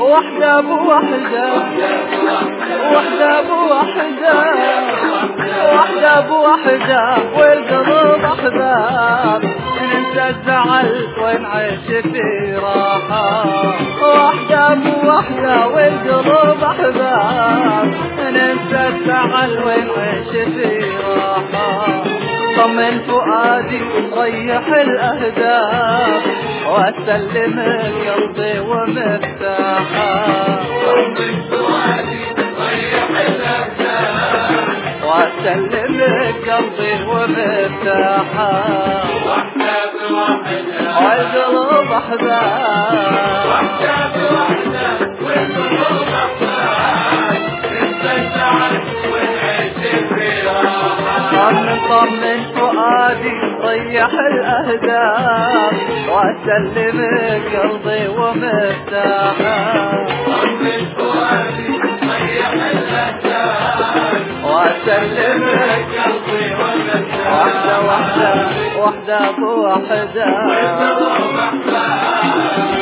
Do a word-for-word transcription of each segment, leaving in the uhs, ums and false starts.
وحدة بوحدة وحدة بوحدة وحدة بوحدة والقلوب أحباب ننسى الزعل ونعيش في راحة. وحدة بوحدة والقلوب أحباب ننسى الزعل ونعيش في راحة. طمن فؤادي ريح الأهداف وأسلمك قلبي ومفتاحه. طمن فؤادي ريح الأهداف وأسلمك قلبي ومفتاحه. وحدة بوحدة والقلوب أحباب وحدة بوحدة والقلوب أحباب ننسى الزعل ونعيش في راحة. طمن طمن فؤادي ريح الأهداف وأسلمك قلبي ومفتاحه. طمن فؤادي ريح الأهداف وأسلمك قلبي ومفتاحه. وحدة وحدة وحدة بوحدة والقلوب أحباب.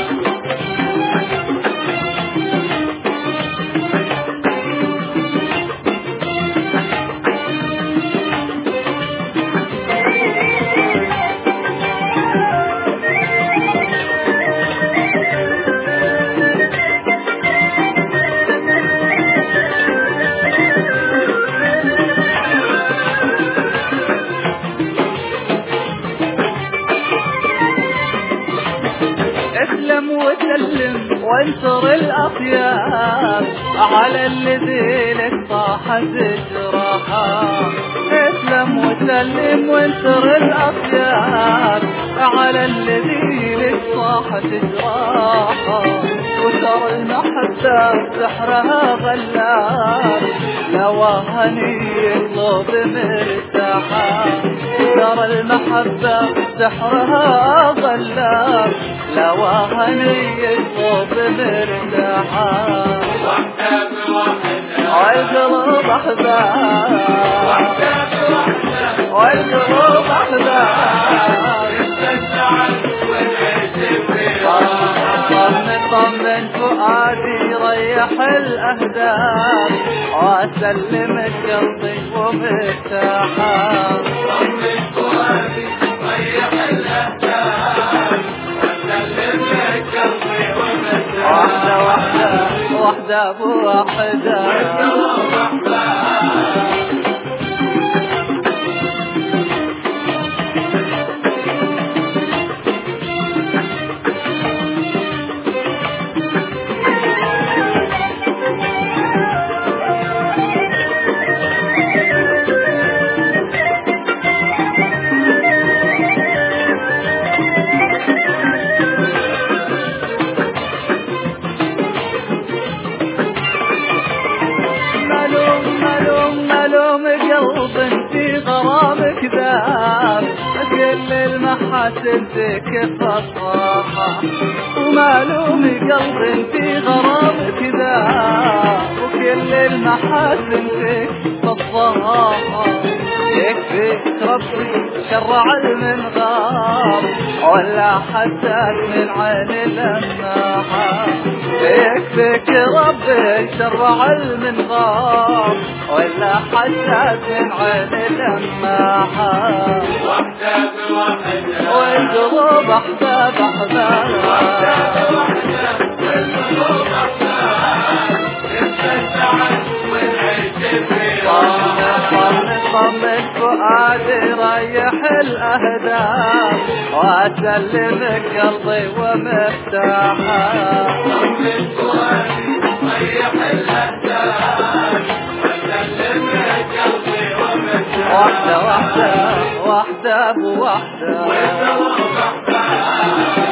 اسلم وسلم وانصر الأطياب على الذي لك طاحت جراحه. اسلم وسلم وانصر الأطياب على الذي لك طاحت جراحه. وترى المحبة سحرها غلاب لوهني قلوب مرتاحة. ترى المحبة سحرها غلاب لوهني قلوب مرتاحة. وحدة بوحدة والقلوب أحباب وحدة بوحدة والقلوب أحباب ننسى الزعل ونعيش في راحة. طمن طمن فؤادي ريح الأهداف وأسلمك قلبي ومفتاحه. طمن فؤادي ريح الأهداف وأسلمك قلبي ومفتاحه. وحدة وحدة وحدة بوحدة والقلوب أحباب. قلب في غرامك ذاب كل المحاسن فيك فصاحة. ومعلوم قلب في غرامك ذاب وكل المحاسن فيك فصاحة. يكفيك ربي شرع المنغاب ولا حساك من عين اللماحة. يكفيك ربي شرع المنغاب ولا حساك من عين اللماحة. وحدة بوحدة والقلوب أحباب أحباب. وحدة بوحدة والقلوب أحباب ننسى الزعل ونعيش في راحة. طمن فؤادي ريح الأهداف وأسلمك قلبي ومفتاحه. طمن فؤادي ريح الأهداف وأسلمك قلبي ومفتاحه. وحدة وحدة وحدة بوحدة والقلوب أحباب.